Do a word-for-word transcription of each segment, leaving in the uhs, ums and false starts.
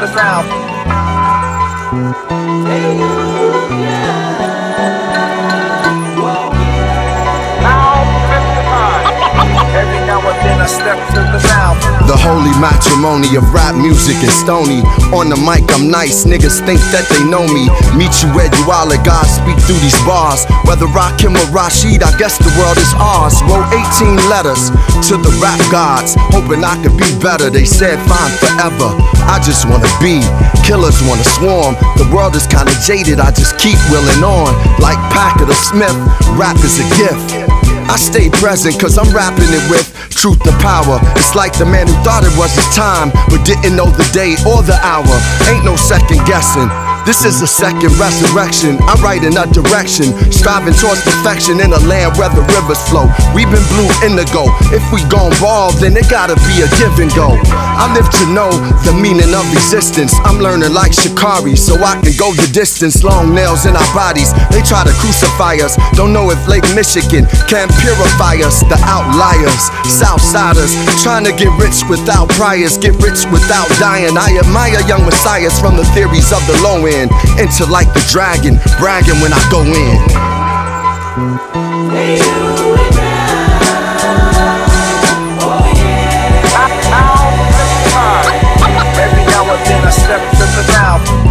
the south. Every now and then I step to the south. The holy matrimony of rap music and stony. On the mic I'm nice, niggas think that they know me. Meet you where you are, let God speak through these bars. Whether Rakim or Rashid, I guess the world is ours. Wrote eighteen letters to the rap gods, hoping I could be better. They said fine forever, I just wanna be. Killers wanna swarm, the world is kinda jaded, I just keep willing on. Like Packard or Smith, rap is a gift. I stay present cause I'm rapping it with truth to power. It's like the man who thought it was his time, but didn't know the day or the hour. Ain't no second guessing. This is a second resurrection. I write in a direction, striving towards perfection in a land where the rivers flow. We've been blue indigo. If we gon' ball, then it gotta be a give and go. I live to know the meaning of existence. I'm learning like Shikari, so I can go the distance. Long nails in our bodies, they try to crucify us. Don't know if Lake Michigan can purify us. The outliers, Southsiders, trying to get rich without priors, get rich without dying. I admire young messiahs from the theories of the low end. Into like the dragon, bragging when I go in. Every now and then I step to the south.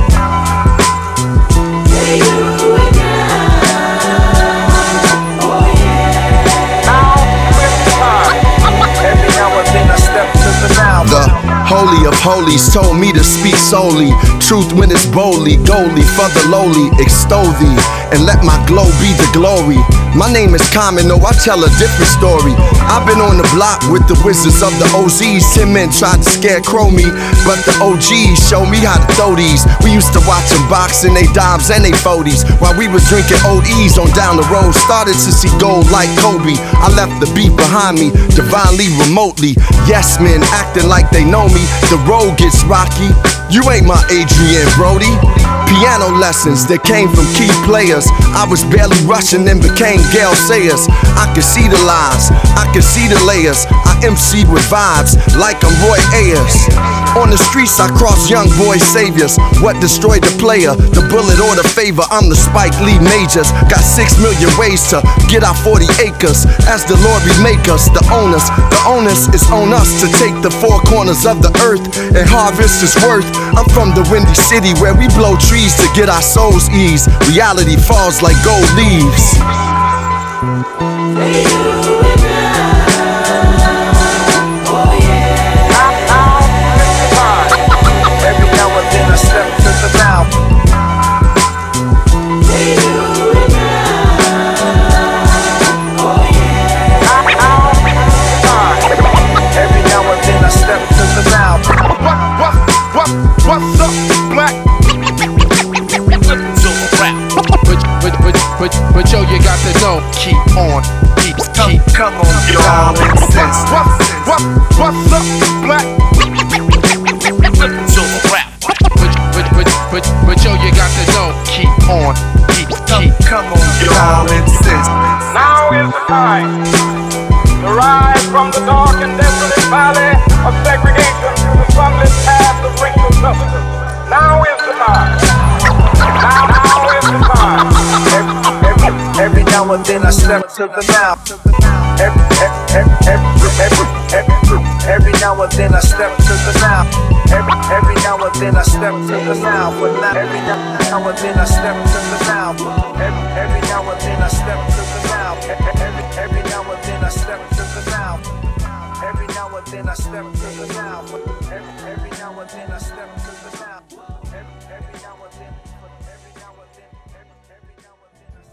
The Holy of Holies told me to speak solely truth when it's boldly, goldly for the lowly. Extol thee and let my glow be the glory. My name is Common, though I tell a different story. I've been on the block with the wizards of the O Zs. Ten men tried to scarecrow me, but the O Gs showed me how to throw these. We used to watch them boxing they dimes and they forties while we was drinking O E's on down the road. Started to see gold like Kobe. I left the beat behind me, divinely, remotely. Yes men acting like they know me. The road gets rocky. You ain't my Adrian Brody. Piano lessons that came from key players. I was barely rushing and became Gale Sayers. I could see the lies, I could see the layers. I M C'd with vibes like I'm Roy Ayers. On the streets I cross young boy saviors. What destroyed the player? The bullet or the favor? I'm the Spike Lee Majors. Got six million ways to get our forty acres. As the Lord remake us, the owners. The onus is on us to take the four corners of the earth and harvest its worth. I'm from the Windy City where we blow trees to get our souls ease. Reality falls like gold leaves. Every now and then I step to the south. Every now and then I step to the south. What, what, what, what's up, black? But, but, but, but yo, you got to know, keep on, keep, keep. Come on, y'all, What, what, what, what's up, black? But, but, but, but, but yo, you got to know, keep on, keep, keep. Come on, y'all, Now is the time to rise from the dark and desolate valley of segregation to the sunlit path of racial justice. Now is the time. Now, now is the time. Every, every, every now and then I step to the south. Every, every, every, every, every, every now and then I step to the south. Every, every now and then I step to the south. But not every now and then I step to the south. Every, every now and then I step to the south. Every, every now and then I step to the south. Every now and then I step to the south. Every, every now and then I step to the south. Every, every